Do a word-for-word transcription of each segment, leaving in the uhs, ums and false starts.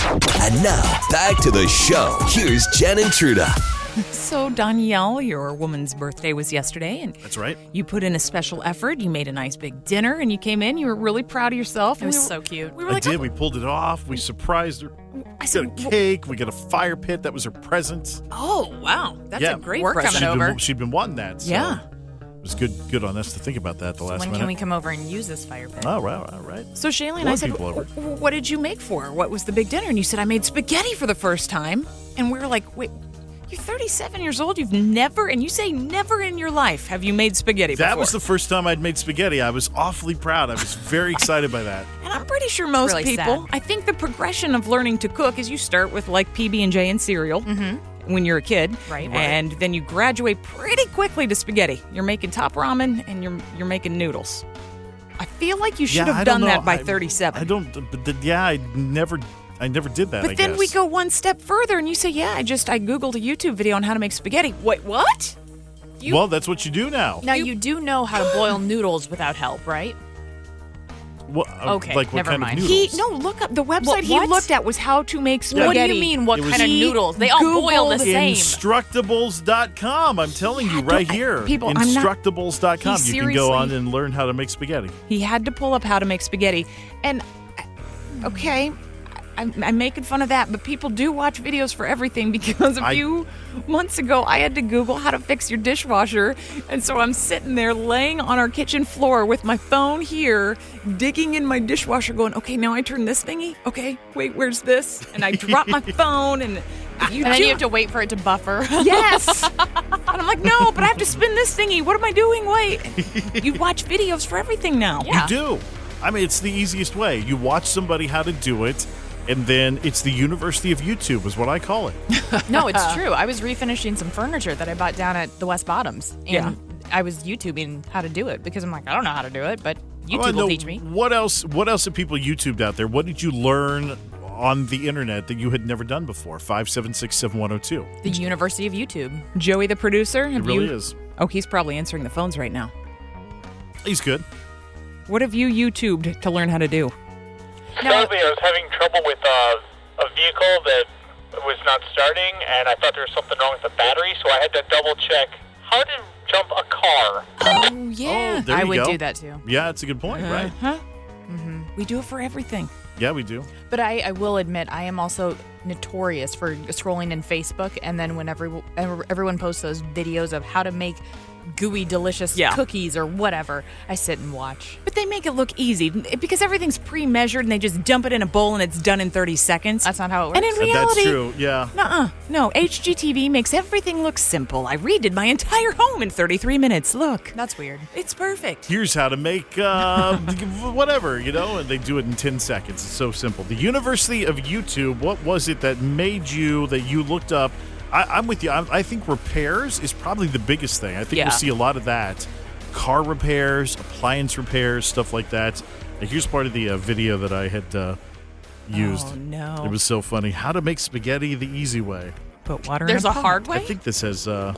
And now, back to the show. Here's Jen and Truda. So, Danielle, your woman's birthday was yesterday, and that's right. You put in a special effort. You made a nice big dinner, and you came in. You were really proud of yourself. It was we were, so cute. We were I like, did. oh. We pulled it off. We surprised her. I We said, got a cake. We got a fire pit. That was her present. "Oh, wow, that's yeah. a great Work present." coming She'd over. been, she'd been wanting that. So Yeah. It was good good on us to think about that the last When minute. can we come over and use this fire pit? Oh, right, all right. So, Shaylin, Love I said, people over. "W- "What did you make for her? What was the big dinner?" And you said, "I made spaghetti for the first time." And we were like, "Wait, you're thirty-seven years old. You've never," and you say never in your life have you made spaghetti before. That was the first time I'd made spaghetti. I was awfully proud. I was very excited by that. And I'm pretty sure most really people, sad. I think the progression of learning to cook is you start with like P B and J and cereal when you're a kid. Right. And then you graduate pretty quickly to spaghetti. You're making top ramen and you're you're making noodles. I feel like you should Yeah, have I don't done know. that by I- thirty-seven. I don't, but the, yeah, I never, I never did that, But I then guess. we go one step further and you say, yeah, I just, I Googled a YouTube video on how to make spaghetti. Wait, what? You- Well, that's what you do now. Now, you do know how to boil noodles without help, right? What, uh, Okay, like what never kind mind. of He, noodles? no, look up, the website What- he what? looked at was how to make Yeah. spaghetti. What do you mean, what It was- kind of He noodles? They all boil the Googled same. Instructables dot com. I'm telling you Yeah, right don't- here. people, I'm not- Instructables dot com. He You can go on seriously- and learn how to make spaghetti. He had to pull up how to make spaghetti. And, okay, I'm, I'm making fun of that, but people do watch videos for everything because a I- few months ago, I had to Google how to fix your dishwasher. And so I'm sitting there laying on our kitchen floor with my phone here, digging in my dishwasher, going, okay, now I turn this thingy. Okay, wait, where's this? And I drop my phone and... You and then do- you have to wait for it to buffer. Yes. And I'm like, no, but I have to spin this thingy. What am I doing? Wait. You watch videos for everything now. Yeah. You do. I mean, it's the easiest way. You watch somebody how to do it, and then it's the University of YouTube is what I call it. No, it's true. I was refinishing some furniture that I bought down at the West Bottoms. And Yeah. I was YouTubing how to do it because I'm like, I don't know how to do it, but I YouTube wanna will know teach me. What else? What else have people YouTubed out there? What did you learn on the internet that you had never done before? Five seven six seven one zero two. The University of YouTube. Joey, the producer. It have really you- is. Oh, he's probably answering the phones right now. He's good. What have you YouTubed to learn how to do? Sadly, I was having trouble with uh, a vehicle that was not starting, and I thought there was something wrong with the battery, so I had to double check how to jump a car. Oh, yeah. Oh, there I you would go. do that too. Yeah, it's a good point, right? Huh? We do it for everything. Yeah, we do. But I, I will admit, I am also notorious for scrolling in Facebook, and then when every, everyone posts those videos of how to make gooey, delicious Yeah. cookies or whatever, I sit and watch. But they make it look easy because everything's pre-measured and they just dump it in a bowl and it's done in thirty seconds. That's not how it works. And in Uh, reality, That's true. Yeah. nuh-uh. No, H G T V makes everything look simple. I redid my entire home in thirty-three minutes. Look, That's weird. it's perfect. Here's how to make uh, whatever, you know, and they do it in ten seconds. It's so simple. The University of YouTube, what was it that made you, that you looked up? I, I'm with you. I, I think repairs is probably the biggest thing. I think Yeah. we'll see a lot of that. Car repairs, appliance repairs, stuff like that. And here's part of the uh, video that I had uh, used. Oh, no. It was so funny. How to make spaghetti the easy way. Put water There's in a a pot. hard I way? think this has... Uh,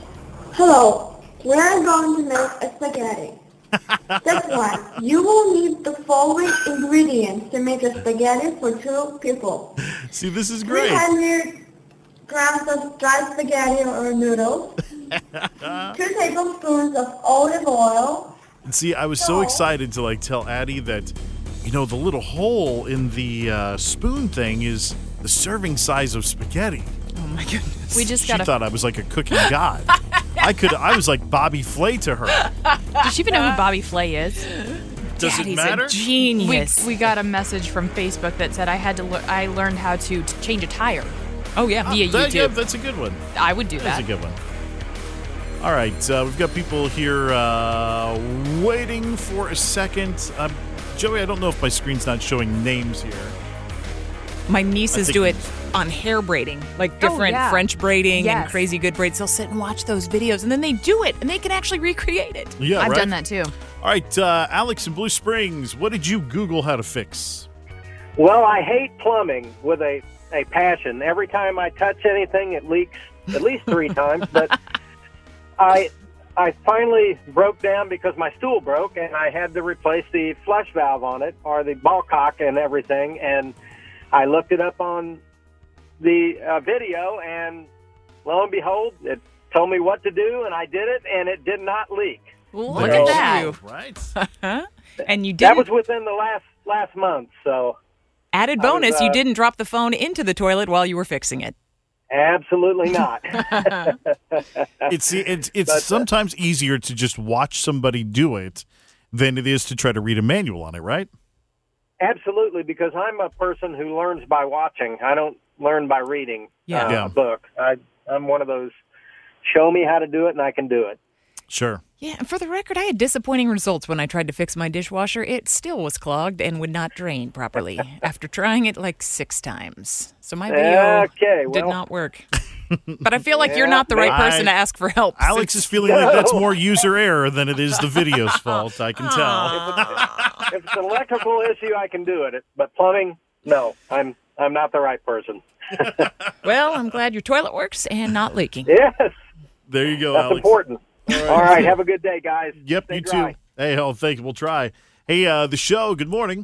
Hello, we're going to make a spaghetti. Step one, you will need the following ingredients to make a spaghetti for two people. see, this is great. three hundred grams of dry spaghetti or noodles, two tablespoons of olive oil, And see, I was so excited to like tell Addie that, you know, the little hole in the uh, spoon thing is the serving size of spaghetti. Oh, my goodness. We just She got a... thought I was like a cooking god. I could, I was like Bobby Flay to her. Does she even know who Bobby Flay is? Does Daddy's it matter? a genius. We, we got a message from Facebook that said I had to learn. I learned how to t- change a tire oh, yeah. via That- yeah, YouTube. that's a good one. I would do That's that. a good one. All right, uh, we've got people here uh, waiting for a second. Um, Joey, I don't know if my screen's not showing names here. My nieces think do it it's- on hair braiding, like different yeah. French braiding and Yes. crazy good braids. They'll sit and watch those videos, and then they do it, and they can actually recreate it. Yeah, I've right? done that too. All right, uh, Alex in Blue Springs, what did you Google how to fix? Well, I hate plumbing with a, a passion. Every time I touch anything, it leaks at least three times. But I I finally broke down because my stool broke, and I had to replace the flush valve on it, or the ball cock and everything. And I looked it up on the uh, video, and lo and behold, it told me what to do, and I did it, and it did not leak. Look There at you that. go. Right. Huh? And you That didn't. was within the last last month, so Added I was, bonus, you uh, didn't drop the phone into the toilet while you were fixing it. absolutely not. It's it's it's But, uh, sometimes easier to just watch somebody do it than it is to try to read a manual on it, right? Absolutely, because I'm a person who learns by watching. I don't learn by reading Yeah. uh, Yeah. a book. I, I'm one of those, show me how to do it, and I can do it. Sure. Yeah, and for the record, I had disappointing results when I tried to fix my dishwasher. It still was clogged and would not drain properly after trying it like six times. So my video Okay, did well- not work. But I feel like you're Yeah, not the right I- person to ask for help. Alex is feeling like that's more user error than it is the video's fault. I can tell. If it's an electrical issue, I can do it. But plumbing, no, I'm I'm not the right person. Well, I'm glad your toilet works and not leaking. Yes, There you go, that's Alex. important. All right, have a good day, guys. Yep, Stay you dry. too. Hey, oh, thank you. We'll try. Hey, uh, the show. Good morning.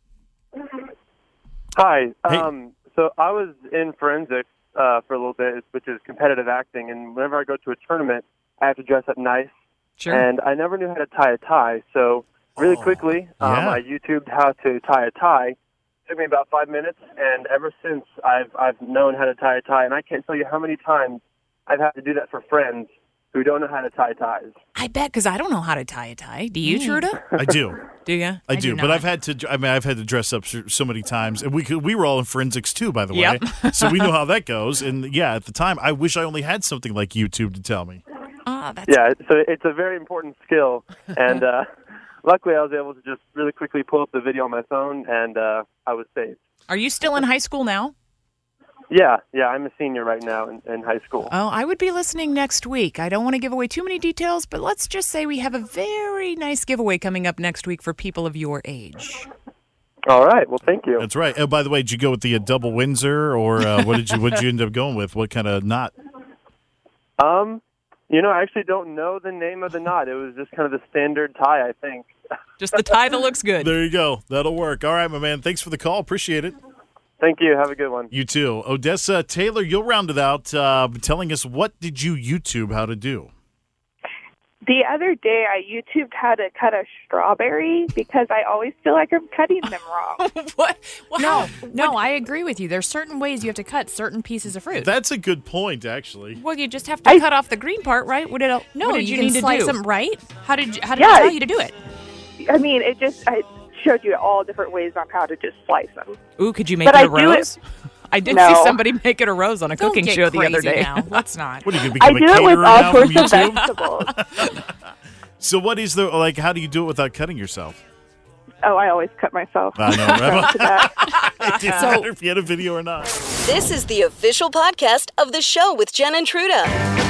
Hi. Hey. Um, so I was in forensics uh, for a little bit, which is competitive acting, and whenever I go to a tournament, I have to dress up nice. Sure. And I never knew how to tie a tie, so really quickly, um, yeah. I YouTubed how to tie a tie. It took me about five minutes, and ever since I've I've known how to tie a tie, and I can't tell you how many times I've had to do that for friends who don't know how to tie ties. I bet, because I don't know how to tie a tie. Do you, Truda? I do. Do you? I do, do but not. I've had to. I mean, I've had to dress up so so many times, and we could, we were all in forensics too, by the way. Yep. So we know how that goes. And yeah, at the time, I wish I only had something like YouTube to tell me. Ah, that's Yeah, so it's a very important skill, and uh, luckily I was able to just really quickly pull up the video on my phone, and uh, I was saved. Are you still in high school now? Yeah, yeah, I'm a senior right now in, in high school. Oh, I would be listening next week. I don't want to give away too many details, but let's just say we have a very nice giveaway coming up next week for people of your age. All right, well, thank you. That's right. Oh, by the way, did you go with the uh, double Windsor, or uh, what did you what did you end up going with? What kind of knot? Um, you know, I actually don't know the name of the knot. It was just kind of the standard tie, I think. Just the tie that looks good. There you go. That'll work. All right, my man. Thanks for the call. Appreciate it. Thank you. Have a good one. You too. Odessa Taylor, you'll round it out uh, telling us what did you YouTube how to do. The other day, I YouTubed how to cut a strawberry because I always feel like I'm cutting them wrong. What? Wow. No, no, I agree with you. There's certain ways you have to cut certain pieces of fruit. That's a good point, actually. Well, you just have to cut off the green part, right? What did, no, what did you, you, can need slice to do? them right. How did you, how did Yeah, I tell I- you to do it? I mean, it just I showed you all different ways on how to just slice them. Ooh, could you make But it I a do it- rose? I did No. see somebody make it a rose on a Don't cooking get show the other crazy day. now. Let's not. What are you going to I become do a it with caterer all now from sorts of YouTube? vegetables. So what is the, like, how do you do it without cutting yourself? Oh, I always cut myself. I know, right? To that. It didn't So- matter if you had a video or not. This is the official podcast of the show with Jen and Truda.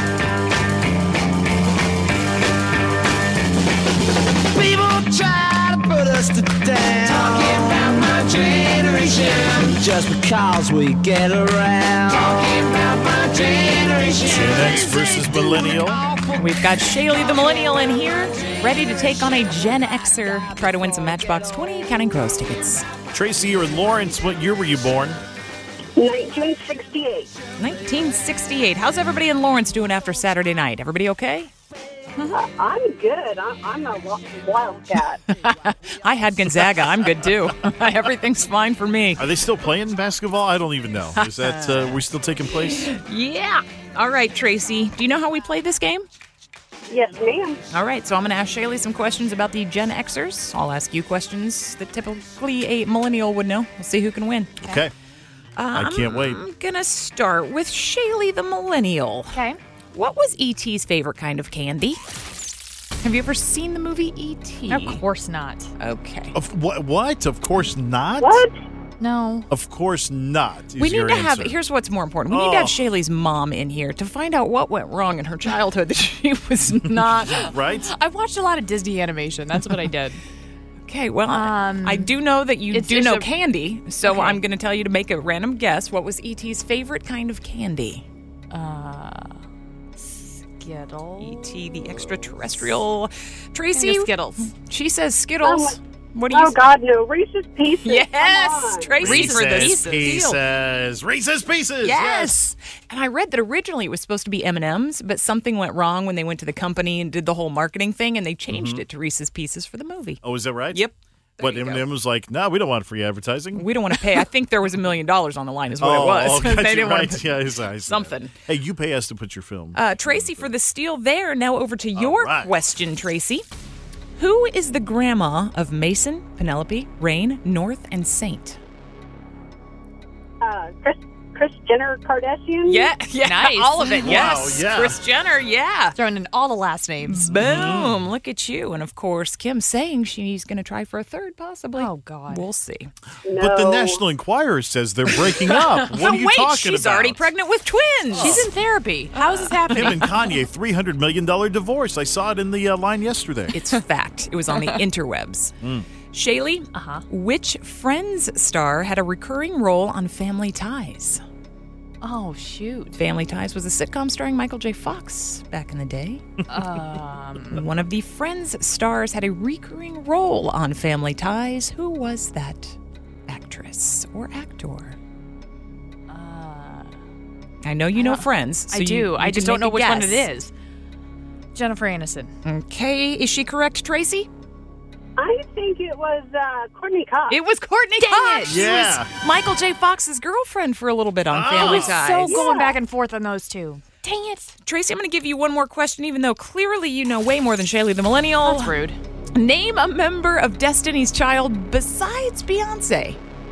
People try to put us to down. Talking about my generation. Just because we get around. Talking about my generation. Gen X versus Millennial. We've got Shaylee the Millennial in here, ready to take on a Gen Xer. Try to win some Matchbox twenty Counting Crows tickets. Tracy, you're in Lawrence. What year were you born? nineteen sixty-eight. nineteen sixty-eight. How's everybody in Lawrence doing after Saturday night? Everybody okay? I'm good. I'm, I'm a wa- wildcat. I had Gonzaga. I'm good too. Everything's fine for me. Are they still playing basketball? I don't even know. Is that, uh, we still taking place? Yeah. All right, Tracy. Do you know how we play this game? Yes, ma'am. All right, so I'm going to ask Shaylee some questions about the Gen Xers. I'll ask you questions that typically a millennial would know. We'll see who can win. Okay. I can't wait. I'm going to start with Shaylee the Millennial. Okay. What was E T's favorite kind of candy? Have you ever seen the movie E T? Of course not. Okay. Of what? What? Of course not. What? No. Of course not. Is We need your to have, answer. here's what's more important. We need to have Oh. Shaylee's mom in here to find out what went wrong in her childhood that she was not. Right? I watched a lot of Disney animation. That's what I did. Okay, well, Um, I do know that you it's- do it's know a- candy, so Okay. I'm going to tell you to make a random guess. What was E T's favorite kind of candy? Uh, Skittles. E T, the extraterrestrial. Tracy, Think of Skittles. she says Skittles. What do you Oh, God, no. Reese's Pieces. Yes, Tracy Reese's for the Pieces. steal. Reese's Pieces. Yes. And I read that originally it was supposed to be M and M's, but something went wrong when they went to the company and did the whole marketing thing, and they changed Mhm. it to Reese's Pieces for the movie. Oh, is that right? Yep. But M and M was like, no, we don't want free advertising. We don't want to pay. I think there was a million dollars on the line is what oh, it was. Oh, They gotcha, didn't want right. to pay Yeah, I see, I see something. that. Hey, you pay us to put your film. Uh, Tracy for the steal there. Now over to your right. question, Tracy. Who is the grandma of Mason, Penelope, Rain, North, and Saint? Uh, Chris, Chris Jenner Kardashian? Yeah, yeah, Nice. all of it. Wow, Yes, yeah. Kris Jenner. Yeah, throwing in all the last names. Boom! Look at you, and of course, Kim saying she's going to try for a third, possibly. Oh God, we'll see. But the National Enquirer says they're breaking up. What oh, are you wait, talking she's about? already pregnant with twins. She's in therapy. How is this happening? Him and Kanye, three hundred million dollars divorce. I saw it in the uh, line yesterday. It's fact. It was on the interwebs. Mm. Shaylee, uh-huh. Which Friends star had a recurring role on Family Ties? Oh, shoot. Family Ties was a sitcom starring Michael J. Fox back in the day. Um, One of the Friends stars had a recurring role on Family Ties. Who was that actress or actor? uh, I know you know Friends. So I you- do. you I just can don't know make a which one guess. it is. Jennifer Aniston. Okay, is she correct, Tracy? I think it was uh, Courtney Cox. It was Courtney Dang Cox. it. She Yeah. was Michael J. Fox's girlfriend for a little bit on Oh. Family I So Ties. going back and forth on those two. Dang it. Tracy, I'm going to give you one more question, even though clearly you know way more than Shaylee the Millennial. That's rude. Name a member of Destiny's Child besides Beyonce.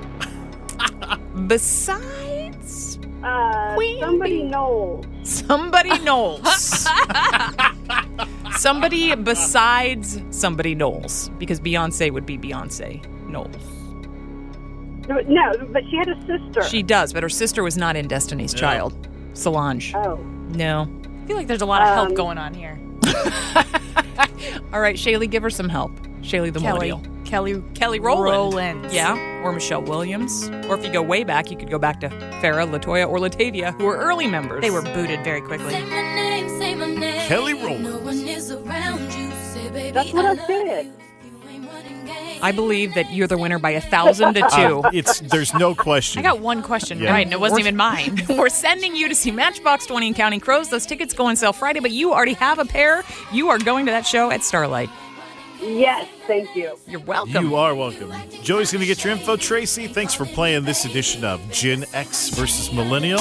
Besides Uh, Queen somebody Bee. Knowles. somebody Knowles. Somebody besides somebody Knowles, because Beyonce would be Beyonce Knowles. No, but she had a sister. She does, but her sister was not in Destiny's Yeah. Child. Solange. Oh. No. I feel like there's a lot of help Um, going on here. All right, Shaylee, give her some help. Shaylee the Kelly. Millennial. Kelly. Kelly Rowland. Rowland. Yeah, or Michelle Williams. Or if you go way back, you could go back to Farrah, LaToya, or Latavia, who were early members. They were booted very quickly. Kelly Rowland. That's what I said. I believe that you're the winner by a thousand to two. Uh, it's there's no question. I got one question Yeah. right, and it wasn't We're- even mine. We're sending you to see Matchbox twenty and Counting Crows. Those tickets go on sale Friday, but you already have a pair. You are going to that show at Starlight. Yes, thank you. You're welcome. You are welcome. Joey's going to get your info, Tracy. Thanks for playing this edition of Gen X versus Millennial.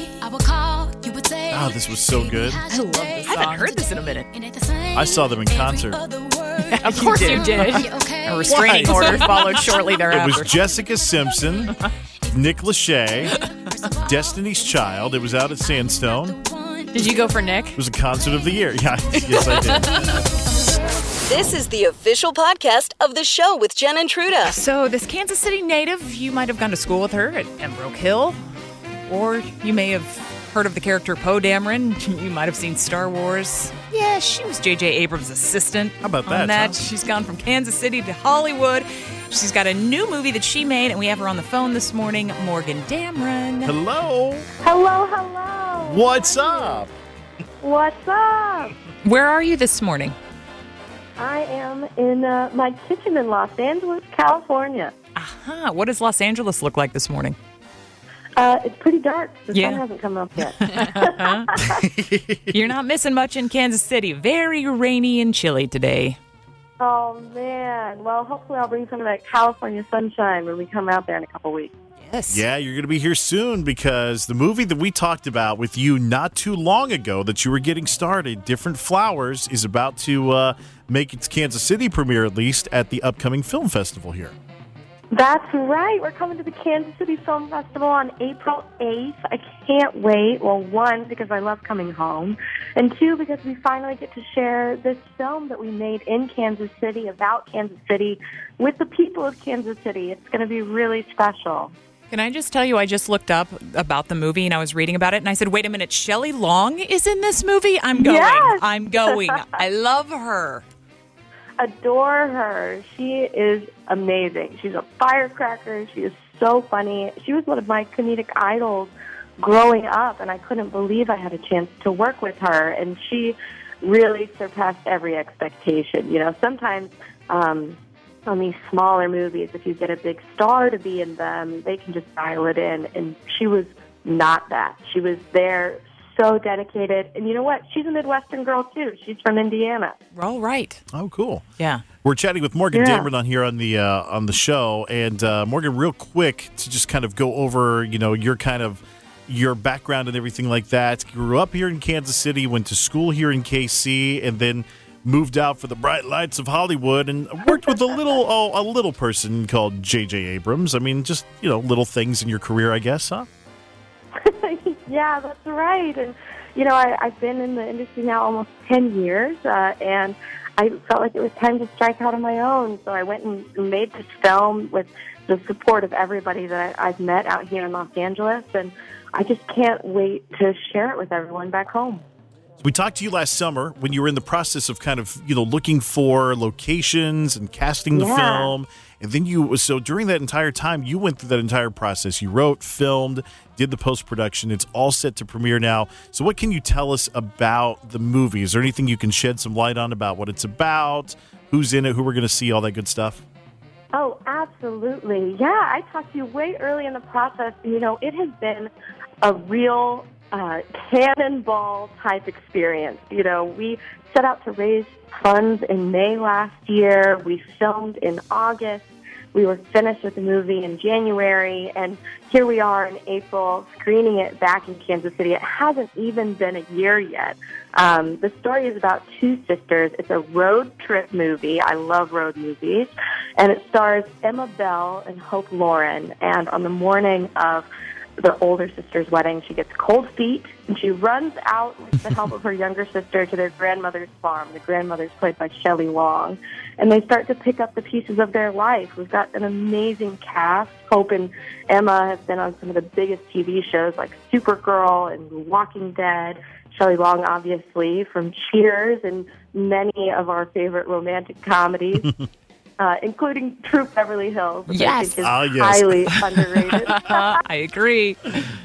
Oh, this was so good. I love this song. I haven't heard this in a minute. I saw them in concert. Of course you did. A restraining Why? order followed shortly It thereafter. was Jessica Simpson, Nick Lachey, Destiny's Child. It was out at Sandstone. Did you go for Nick? It was a concert of the year. Yeah, yes, I did. This is the official podcast of the show with Jen and Truda. So, this Kansas City native, you might have gone to school with her at Pembroke Hill, or you may have heard of the character Poe Dameron. You might have seen Star Wars. Yeah, she was J J. Abrams' assistant. How about on that, that? huh? She's gone from Kansas City to Hollywood. She's got a new movie that she made, and we have her on the phone this morning, Morgan Dameron. Hello. Hello, hello. What's up? What's up? Where are you this morning? I am in uh, my kitchen in Los Angeles, California. Aha, what does Los Angeles look like this morning? Uh, it's pretty dark. The Yeah. sun hasn't come up yet. You're not missing much in Kansas City. Very rainy and chilly today. Oh, man. Well, hopefully I'll bring some of that California sunshine when we come out there in a couple weeks. Yes. Yeah, you're going to be here soon because the movie that we talked about with you not too long ago that you were getting started, Different Flowers, is about to uh, make its Kansas City premiere, at least, at the upcoming film festival here. That's right. We're coming to the Kansas City Film Festival on April eighth. I can't wait. Well, one, because I love coming home, and two, because we finally get to share this film that we made in Kansas City, about Kansas City, with the people of Kansas City. It's going to be really special. Can I just tell you, I just looked up about the movie and I was reading about it and I said, wait a minute, Shelley Long is in this movie? I'm going. Yes. I'm going. I love her. Adore her. She is amazing. She's a firecracker. She is so funny. She was one of my comedic idols growing up, and I couldn't believe I had a chance to work with her. And she really surpassed every expectation. You know, sometimes um, on these smaller movies, if you get a big star to be in them, they can just dial it in. And she was not that. She was there, so dedicated. And you know what? She's a Midwestern girl, too. She's from Indiana. All right. Oh, cool. Yeah. We're chatting with Morgan Yeah. Dameron on here on the uh, on the show. And uh, Morgan, real quick, to just kind of go over, you know, your kind of your background and everything like that. Grew up here in Kansas City, went to school here in K C, and then moved out for the bright lights of Hollywood and worked with a little oh, a little person called J J Abrams. I mean, just, you know, little things in your career, I guess, huh? Yeah, that's right. And, you know, I, I've been in the industry now almost ten years, uh, and I felt like it was time to strike out on my own. So I went and made this film with the support of everybody that I, I've met out here in Los Angeles, and I just can't wait to share it with everyone back home. We talked to you last summer when you were in the process of kind of, you know, looking for locations and casting the Yeah. film. And then you, so during that entire time, you went through that entire process. You wrote, filmed, did the post-production. It's all set to premiere now. So what can you tell us about the movie? Is there anything you can shed some light on about what it's about, who's in it, who we're going to see, all that good stuff? Oh, absolutely. Yeah, I talked to you way early in the process. You know, it has been a real uh, cannonball type experience. You know, we set out to raise funds in May last year. We filmed in August. We were finished with the movie in January, and here we are in April screening it back in Kansas City. It hasn't even been a year yet. Um, the story is about two sisters. It's a road trip movie. I love road movies. And it stars Emma Bell and Hope Lauren. And on the morning of the older sister's wedding, she gets cold feet, and she runs out with the help of her younger sister to their grandmother's farm. The grandmother's played by Shelley Long. And they start to pick up the pieces of their life. We've got an amazing cast. Hope and Emma have been on some of the biggest T V shows like Supergirl and Walking Dead. Shelley Long, obviously, from Cheers and many of our favorite romantic comedies. Uh, including True Beverly Hills, which I Yes. think is Ah, yes. highly underrated. I agree.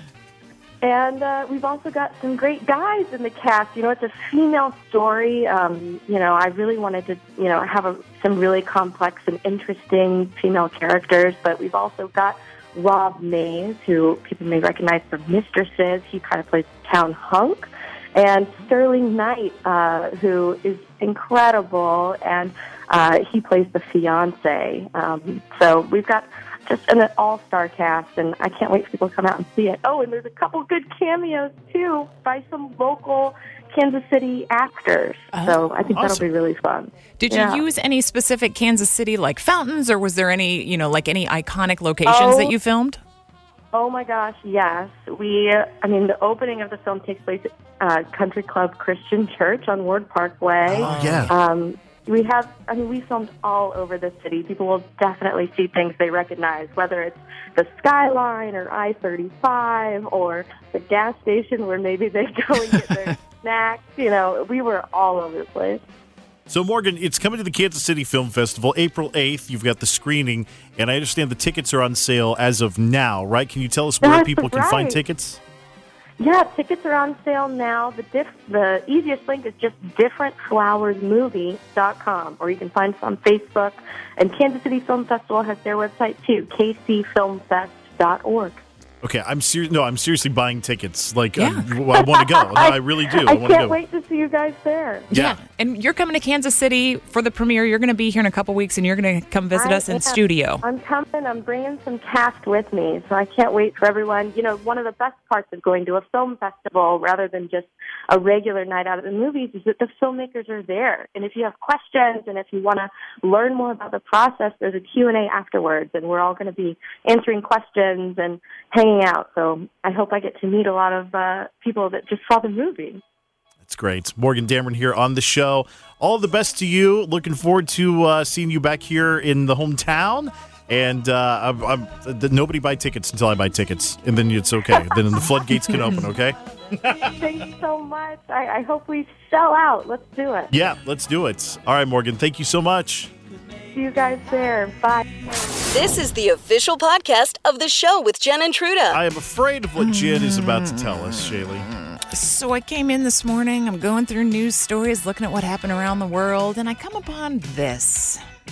And uh, we've also got some great guys in the cast. You know, it's a female story. Um, you know, I really wanted to, you know, have a, some really complex and interesting female characters, but we've also got Rob Mays, who people may recognize from Mistresses. He kind of plays the town hunk. And Sterling Knight, uh, who is incredible, and uh, he plays the fiance. Um, so we've got just an all-star cast, and I can't wait for people to come out and see it. Oh, and there's a couple good cameos, too, by some local Kansas City actors. So I think awesome. that'll be really fun. Did Yeah. you use any specific Kansas City, like, fountains, or was there any, you know, like any iconic locations Oh. that you filmed? Oh my gosh, yes. We, I mean, the opening of the film takes place at uh, Country Club Christian Church on Ward Parkway. Oh, yeah. Um, we have, I mean, we filmed all over the city. People will definitely see things they recognize, whether it's the skyline or I thirty-five or the gas station where maybe they go and get their snacks. You know, we were all over the place. So, Morgan, it's coming to the Kansas City Film Festival, April eighth. You've got the screening, and I understand the tickets are on sale as of now, right? Can you tell us where That's people can find right. tickets? Yeah, tickets are on sale now. The diff- the easiest link is just different flowers movie dot com, or you can find us on Facebook. And Kansas City Film Festival has their website too, k c film fest dot org. Okay, I'm serious. No, I'm seriously buying tickets. Like, um, I want to go. No, I really do. I, I want to can't go. wait to see you guys there. Yeah. And you're coming to Kansas City for the premiere. You're going to be here in a couple weeks, and you're going to come visit I us in am. studio. I'm coming. I'm bringing some cast with me, so I can't wait for everyone. You know, one of the best parts of going to a film festival rather than just a regular night out at the movies is that the filmmakers are there. And if you have questions and if you want to learn more about the process, there's a Q and A afterwards, and we're all going to be answering questions and hanging out. So I hope I get to meet a lot of uh, people that just saw the movie. That's great. Morgan Dameron here on the show. All the best to you. Looking forward to uh, seeing you back here in the hometown. And uh, I'm, I'm, uh, nobody buy tickets until I buy tickets, and then it's okay. Then the floodgates can open, okay? Thank you so much. I, I hope we sell out. Let's do it. Yeah, let's do it. All right, Morgan, thank you so much. See you guys there. Bye. This is the official podcast of the show with Jen and Truda. I am afraid of what Jen is about to tell us, Shaylee. So I came in this morning, I'm going through news stories, looking at what happened around the world, and I come upon this.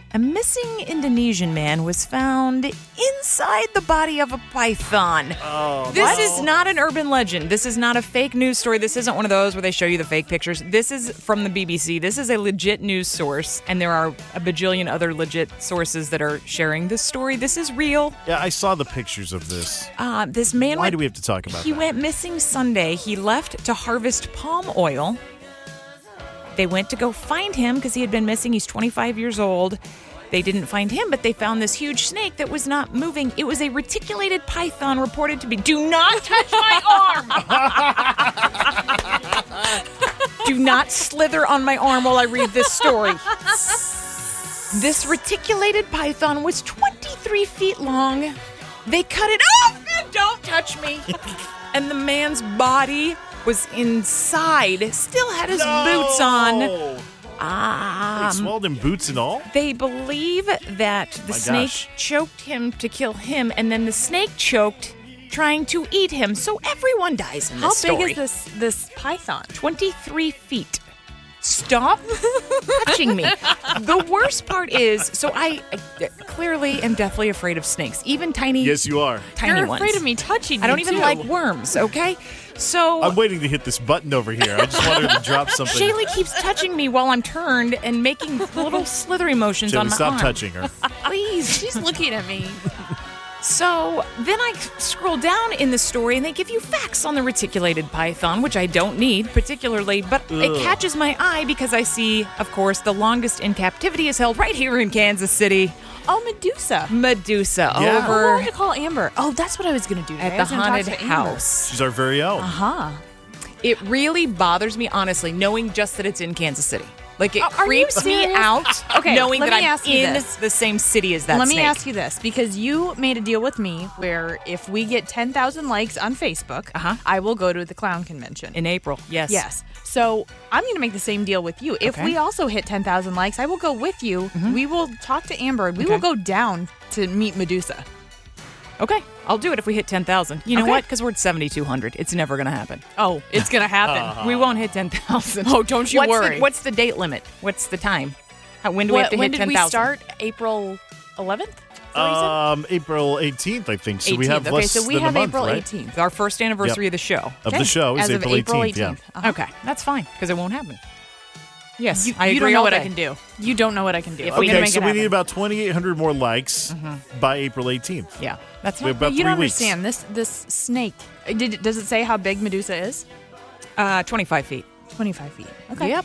A missing Indonesian man was found inside the body of a python. Oh, this no. is not an urban legend. This is not a fake news story. This isn't one of those where they show you the fake pictures. This is from the B B C. This is a legit news source, and there are a bajillion other legit sources that are sharing this story. This is real. Yeah, I saw the pictures of this. Uh, this man Why went, do we have to talk about He that? went missing Sunday. He left to harvest palm oil. They went to go find him because he had been missing. He's twenty-five years old. They didn't find him, but they found this huge snake that was not moving. It was a reticulated python reported to be... Do not touch my arm! Do not slither on my arm while I read this story. This reticulated python was twenty-three feet long. They cut it off! Don't touch me! And the man's body was inside, still had his No! boots on. Um, Like swallowed in boots and all? They believe that the My snake gosh. choked him to kill him, and then the snake choked trying to eat him. So everyone dies in How this big story. is this this python? twenty-three feet. Stop touching me. The worst part is, so I uh, clearly am deathly afraid of snakes, even tiny, Yes, you are. tiny You're ones. afraid of me touching I don't you, even too. like worms, okay? So I'm waiting to hit this button over here. I just wanted to drop something. Shaylee keeps touching me while I'm turned and making little slithery motions on Shaylee, my stop arm. touching her. Please. She's looking at me. So then I scroll down in the story and they give you facts on the reticulated python, which I don't need particularly, but it Ugh. catches my eye because I see, of course, the longest in captivity is held right here in Kansas City. Oh, Medusa. Medusa Yeah. I over wanted to call Amber. Oh, that's what I was going to do today. at I the was gonna talk haunted to Amber. house. She's our very own. Uh-huh. It really bothers me, honestly, knowing just that it's in Kansas City. Like, it Are- are you creeps me serious? out Okay, knowing let that me I'm ask you in this. the same city as that Let snake. me ask you this, because you made a deal with me where if we get ten thousand likes on Facebook, Uh-huh. I will go to the clown convention. In April, yes. Yes. So I'm going to make the same deal with you. If Okay. we also hit ten thousand likes, I will go with you. We will talk to Amber. and We Okay. will go down to meet Medusa. Okay, I'll do it if we hit ten thousand. You know Okay. what? Because we're at seventy-two hundred. It's never going to happen. Oh, it's going to happen. We won't hit ten thousand. Oh, don't you what's worry. The, what's the date limit? What's the time? How, when do we have to when hit did ten we thousand? start? April eleventh? Um, April eighteenth, I think. So we have eighteenth. less Okay, so we than have a month, April right? eighteenth. Our first anniversary Yep. of the show. Of Okay. the show is As of April April eighteenth. eighteenth. Yeah. Uh-huh. Okay, that's fine because it won't happen. Yes, You, I you agree don't know all what I day. can do. You don't know what I can do. If I'm we gonna Okay, make so it we need happen. about twenty-eight hundred more likes by April eighteenth. Yeah, that's We have fine. about you don't three weeks. understand this. This snake. uh, Did does it say how big Medusa is? Uh, twenty-five feet. Twenty-five feet. Okay. Yep.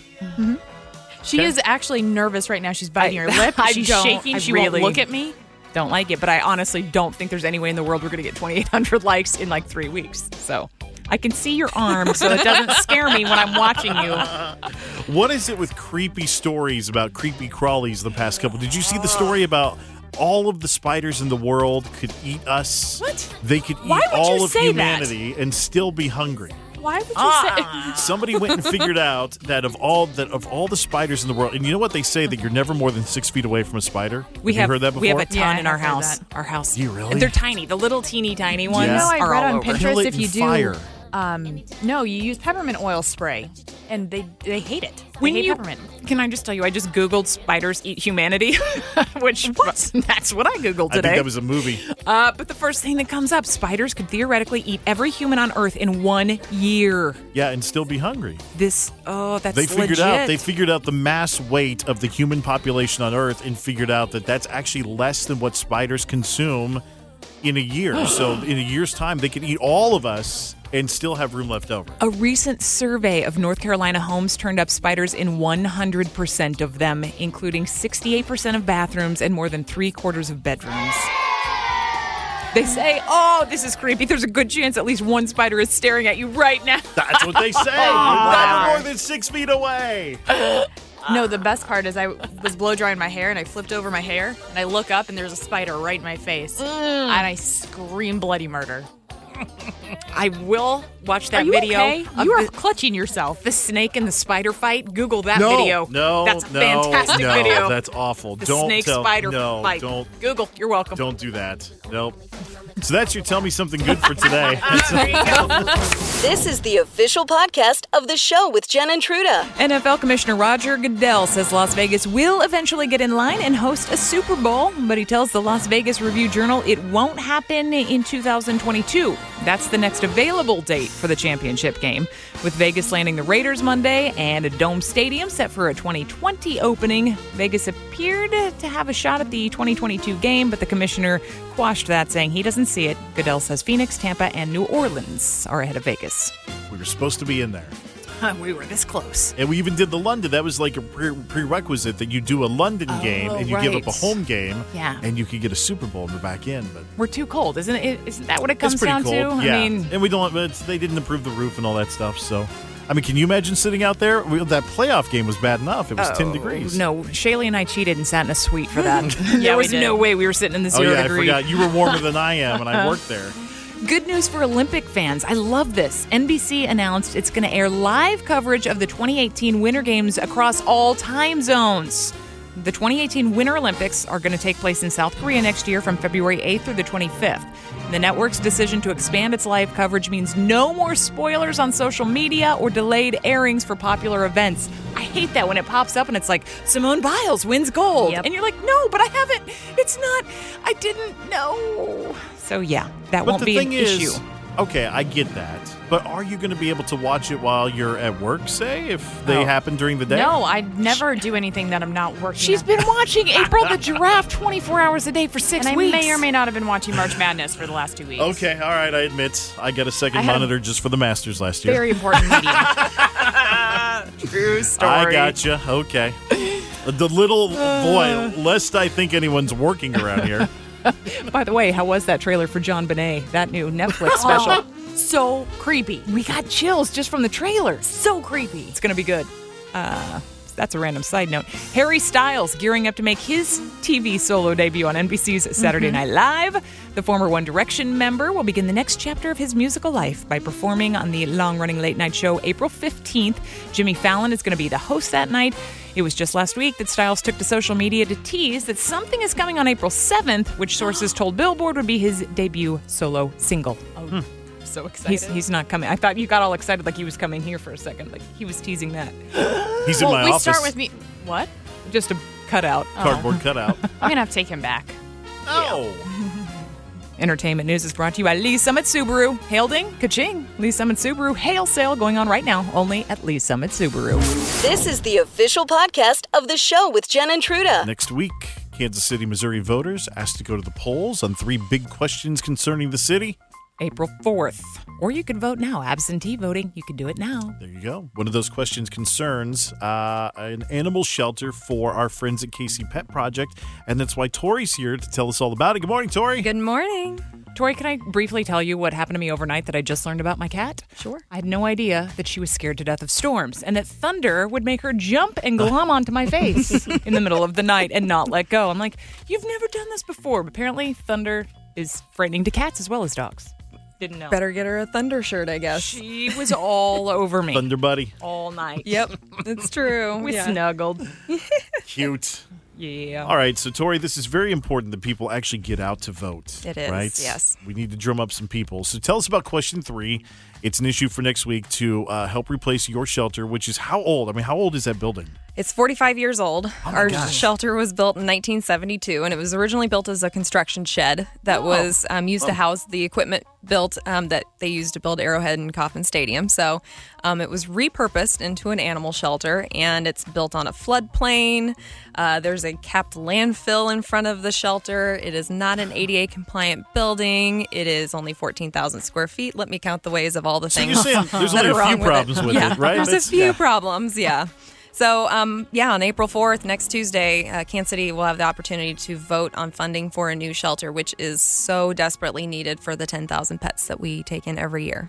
She Okay. is actually nervous right now. She's biting I- her lip. I She's don't- shaking. I She really- won't look at me. Don't like it, but I honestly don't think there's any way in the world we're going to get twenty-eight hundred likes in like three weeks. So I can see your arm, so it doesn't scare me when I'm watching you. What is it with creepy stories about creepy crawlies the past couple? Did you see the story about all of the spiders in the world could eat us? What? They could eat Why would all you of say that? humanity and still be hungry. Why would you Ah. Somebody went and figured out that of all that of all the spiders in the world, and you know what they say that you're never more than six feet away from a spider. We have, have you heard that before? we have a ton Yeah, I in our have heard house. that. Our house. Do you really? They're tiny. The little teeny tiny ones Yeah. say? No, I are read all on over. Pinterest Kill it if you in do. fire. Um, no, you use peppermint oil spray, and they they hate it. They When hate you, peppermint. Can I just tell you, I just Googled spiders eat humanity, which that's what I Googled I today. think that was a movie. uh, but the first thing that comes up, spiders could theoretically eat every human on Earth in one year. Yeah, and still be hungry. This, oh, that's They figured legit. out they figured out the mass weight of the human population on Earth and figured out that that's actually less than what spiders consume in a year. So in a year's time, they could eat all of us and still have room left over. A recent survey of North Carolina homes turned up spiders in one hundred percent of them, including sixty-eight percent of bathrooms and more than three quarters of bedrooms. They say, oh, this is creepy. There's a good chance at least one spider is staring at you right now. That's what they say. You're never more than six feet away. No, the best part is I was blow drying my hair and I flipped over my hair and I look up and there's a spider right in my face and I scream bloody murder. I I will watch that Are you video. okay? of You are the- clutching yourself. The snake and the spider fight. Google that no, video. No, That's a no, fantastic no, video. That's awful. The don't snake tell, spider no, fight. Don't Google. You're welcome. Don't do that. Nope. So that's your Tell Me Something Good for today. There you go. This is the official podcast of the show with Jen and Truda. N F L Commissioner Roger Goodell says Las Vegas will eventually get in line and host a Super Bowl, but he tells the Las Vegas Review-Journal it won't happen in two thousand twenty-two. That's the next available date for the championship game, with Vegas landing the Raiders Monday and a Dome Stadium set for a twenty twenty opening. Vegas appeared to have a shot at the twenty twenty-two game, but the commissioner quashed that, saying he doesn't see it. Goodell says Phoenix, Tampa, and New Orleans are ahead of Vegas. We were supposed to be in there. We were this close. And we even did the London. That was like a pre- prerequisite that you do a London Oh, game and you give up a right. home game. Yeah. And you could get a Super Bowl in the back end. But We're too cold, isn't it? Isn't that what it comes it's pretty down cold. to? Yeah. I mean, and we don't. But they didn't improve the roof and all that stuff. So, I mean, can you imagine sitting out there? We, that playoff game was bad enough. It was ten degrees. no, Shaylee and I cheated and sat in a suite for that. Yeah, there we was did. no way we were sitting in the Oh zero yeah, degree. I forgot. You were warmer than I am, and I worked there. Good news for Olympic fans. I love this. N B C announced it's going to air live coverage of the twenty eighteen Winter Games across all time zones. The twenty eighteen Winter Olympics are going to take place in South Korea next year from February eighth through the twenty-fifth. The network's decision to expand its live coverage means no more spoilers on social media or delayed airings for popular events. I hate that when it pops up and it's like, Simone Biles wins gold. Yep. And you're like, no, but I haven't. It's not. I didn't know. So, yeah, that But won't the be thing an is, issue. okay, I get that. But are you going to be able to watch it while you're at work, say, if they Oh. happen during the day? No, I never do anything that I'm not working She's on. been watching April the Giraffe twenty-four hours a day for six and I weeks. may or may not have been watching March Madness for the last two weeks. Okay, all right, I admit. I got a second I had a monitor just for the Masters last year. Very important meeting. True story. I gotcha. Okay. The little boy, lest I think anyone's working around here. By the way, how was that trailer for John Bonet, that new Netflix special? So creepy. We got chills just from the trailer. So creepy. It's going to be good. Uh, that's a random side note. Harry Styles gearing up to make his T V solo debut on N B C's Saturday Night Live. The former One Direction member will begin the next chapter of his musical life by performing on the long-running late-night show April fifteenth. Jimmy Fallon is going to be the host that night. It was just last week that Styles took to social media to tease that something is coming on April seventh, which sources told Billboard would be his debut solo single. Oh, so excited. He's, he's not coming. I thought you got all excited like he was coming here for a second. Like he was teasing that. He's in well, my we office. start with me. What? Just a cutout. Cardboard cutout. I'm gonna have to take him back. Oh. Entertainment news is brought to you by Lee Summit Subaru. Hail ding, ka-ching. Lee Summit Subaru hail sale going on right now, only at Lee Summit Subaru. This is the official podcast of the show with Jen and Truda. Next week, Kansas City, Missouri voters asked to go to the polls on three big questions concerning the city. April fourth. Or you can vote now. Absentee voting, you can do it now. There you go. One of those questions concerns uh, an animal shelter for our friends at Casey Pet Project, and that's why Tori's here to tell us all about it. Good morning, Tori. Good morning. Tori, can I briefly tell you what happened to me overnight that I just learned about my cat? Sure. I had no idea that she was scared to death of storms and that thunder would make her jump and glom onto my face in the middle of the night and not let go. I'm like, you've never done this before. But apparently, thunder is frightening to cats as well as dogs. Didn't know. Better get her a thunder shirt, I guess. She was all over me. Thunder Buddy. All night. Yep, it's true. We Yeah. snuggled. Cute. Yeah. All right, so Tori, this is very important that people actually get out to vote. It is, right? yes. We need to drum up some people. So tell us about question three. It's an issue for next week to uh, help replace your shelter, which is how old? I mean, how old is that building? It's forty-five years old. Oh my Our gosh. shelter was built in nineteen seventy-two, and it was originally built as a construction shed that Oh. was um, used to Oh. house the equipment built um, that they used to build Arrowhead and Coffin Stadium. So um, it was repurposed into an animal shelter, and it's built on a floodplain. Uh, there's a capped landfill in front of the shelter. It is not an A D A compliant building. It is only fourteen thousand square feet. Let me count the ways of all the So things. you're saying there's that only are a few wrong with problems with yeah, it, right? There's That's- a few yeah. problems, yeah. So, um, yeah, on April fourth, next Tuesday, uh, Kansas City will have the opportunity to vote on funding for a new shelter, which is so desperately needed for the ten thousand pets that we take in every year.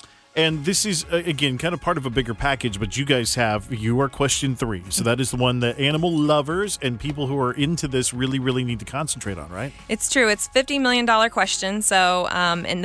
And this is, uh, again, kind of part of a bigger package, but you guys have, you are question three. So that is the one that animal lovers and people who are into this really, really need to concentrate on, right? It's true. It's a fifty million dollars question. So, um, and that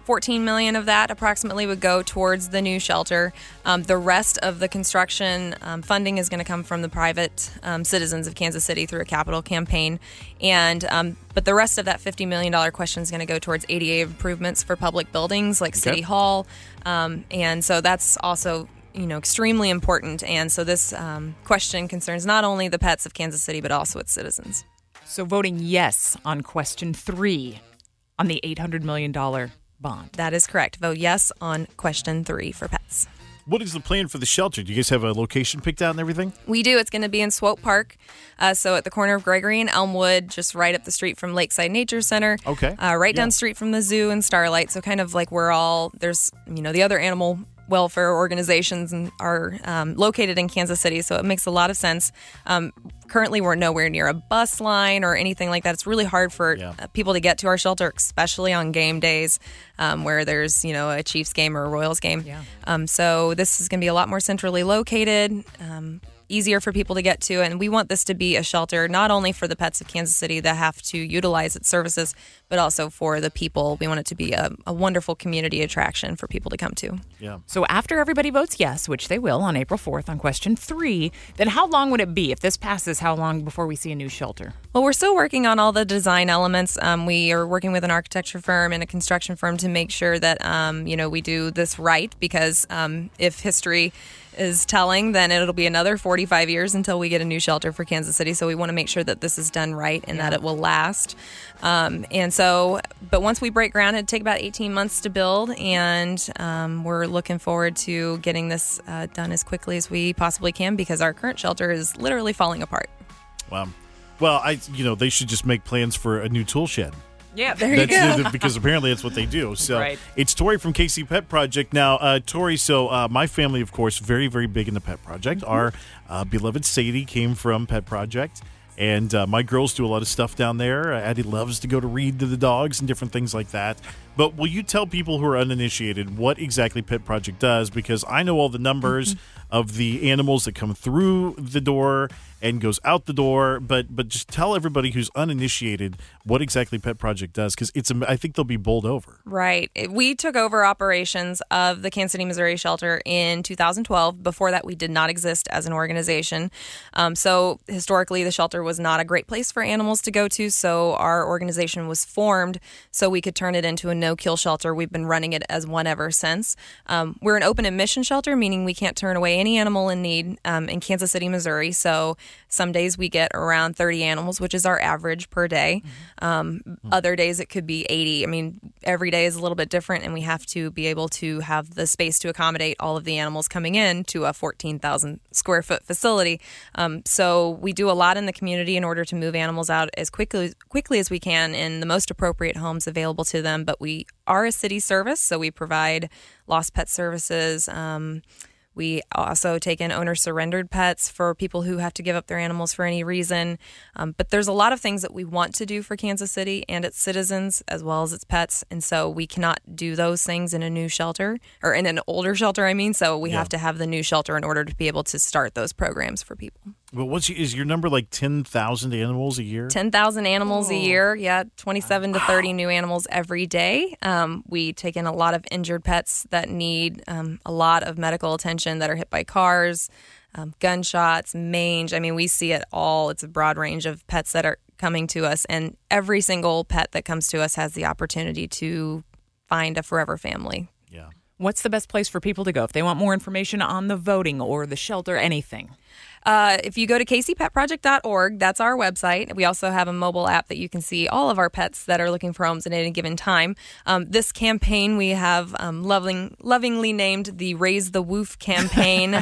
fourteen million dollars of that approximately would go towards the new shelter. Um, the rest of the construction um, funding is going to come from the private um, citizens of Kansas City through a capital campaign. And um, but the rest of that fifty million dollars question is going to go towards A D A improvements for public buildings like City Okay. Hall. Um, and so that's also, you know, extremely important. And so this um, question concerns not only the pets of Kansas City, but also its citizens. So voting yes on question three on the eight hundred million dollars bond. That is correct. Vote yes on question three for pets. What is the plan for the shelter? Do you guys have a location picked out and everything? We do. It's going to be in Swope Park. Uh, so at the corner of Gregory and Elmwood, just right up the street from Lakeside Nature Center. Okay. Uh, right Yeah. down the street from the zoo and Starlight. So kind of like we're all, there's, you know, the other animal welfare organizations and are um, located in Kansas City. So it makes a lot of sense. Um, currently, we're nowhere near a bus line or anything like that. It's really hard for Yeah. uh, people to get to our shelter, especially on game days um, where there's, you know, a Chiefs game or a Royals game. Yeah. Um, so this is going to be a lot more centrally located. Um, easier for people to get to, and we want this to be a shelter not only for the pets of Kansas City that have to utilize its services, but also for the people. We want it to be a, a wonderful community attraction for people to come to. Yeah. So after everybody votes yes, which they will on April fourth on question three, then how long would it be? If this passes, how long before we see a new shelter? Well, we're still working on all the design elements. Um, we are working with an architecture firm and a construction firm to make sure that, um, you know, we do this right, because um, if history is telling, then it'll be another forty-five years until we get a new shelter for Kansas City. So we want to make sure that this is done right and that it will last. Um, and so, but once we break ground, it'd take about eighteen months to build, and um, we're looking forward to getting this uh, done as quickly as we possibly can, because our current shelter is literally falling apart. Wow. Well, I you know they should just make plans for a new tool shed. Yeah, there you That's, go. uh, because apparently that's what they do. So Right. it's Tori from K C Pet Project. Now, uh, Tori, so uh, my family, of course, very, very big in the Pet Project. Mm-hmm. Our uh, beloved Sadie came from Pet Project. And uh, my girls do a lot of stuff down there. Uh, Addie loves to go to read to the dogs and different things like that. But will you tell people who are uninitiated what exactly Pet Project does? Because I know all the numbers Mm-hmm. of the animals that come through the door and goes out the door. But but just tell everybody who's uninitiated what exactly Pet Project does, because it's I think they'll be bowled over. Right. It- We took over operations of the Kansas City, Missouri shelter in two thousand twelve. Before that, we did not exist as an organization. Um, so historically, the shelter was not a great place for animals to go to. So our organization was formed so we could turn it into a no-kill shelter. We've been running it as one ever since. Um, we're an open admission shelter, meaning we can't turn away any animal in need um, in Kansas City, Missouri. So some days we get around thirty animals, which is our average per day. Um, other days it could be eighty. I mean, every day is a little bit different, and we have to be able to have the space to accommodate all of the animals coming in to a fourteen thousand square foot facility. Um, so we do a lot in the community in order to move animals out as quickly quickly as we can in the most appropriate homes available to them. But we are a city service, so we provide lost pet services. Um, We also take in owner-surrendered pets for people who have to give up their animals for any reason. Um, but there's a lot of things that we want to do for Kansas City and its citizens as well as its pets. And so we cannot do those things in a new shelter, or in an older shelter, I mean. So we Yeah. have to have the new shelter in order to be able to start those programs for people. Well, what's is your number like ten thousand animals a year? ten thousand animals a year. Yeah, twenty-seven to thirty new animals every day. Um, we take in a lot of injured pets that need um, a lot of medical attention, that are hit by cars, um, gunshots, mange. I mean, we see it all. It's a broad range of pets that are coming to us, and every single pet that comes to us has the opportunity to find a forever family. Yeah. What's the best place for people to go if they want more information on the voting or the shelter, anything? Uh, if you go to k c pet project dot org, that's our website. We also have a mobile app that you can see all of our pets that are looking for homes at any given time. Um, this campaign we have um, loving, lovingly named the Raise the Woof campaign.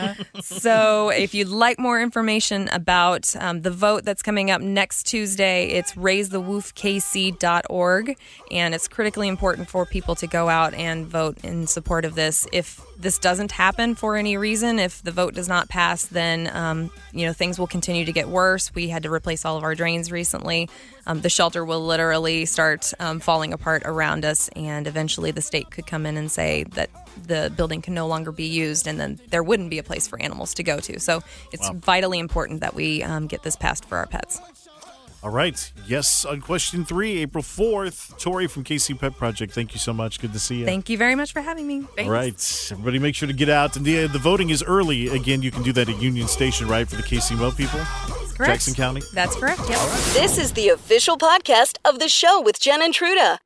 So if you'd like more information about um, the vote that's coming up next Tuesday, it's raise the woof k c dot org. And it's critically important for people to go out and vote in support of this. If this doesn't happen for any reason, if the vote does not pass, then um, you know things will continue to get worse. We had to replace all of our drains recently. Um, the shelter will literally start um, falling apart around us, and eventually the state could come in and say that the building can no longer be used, and then there wouldn't be a place for animals to go to. So it's Wow. vitally important that we um, get this passed for our pets. All right. Yes, on question three, April fourth. Tori from K C Pet Project, thank you so much. Good to see you. Thank you very much for having me. All right. Everybody make sure to get out. And the, the voting is early. Again, you can do that at Union Station, right, for the K C Mo people? Correct. Jackson County? That's correct. Yep. This is the official podcast of the show with Jen and Truda.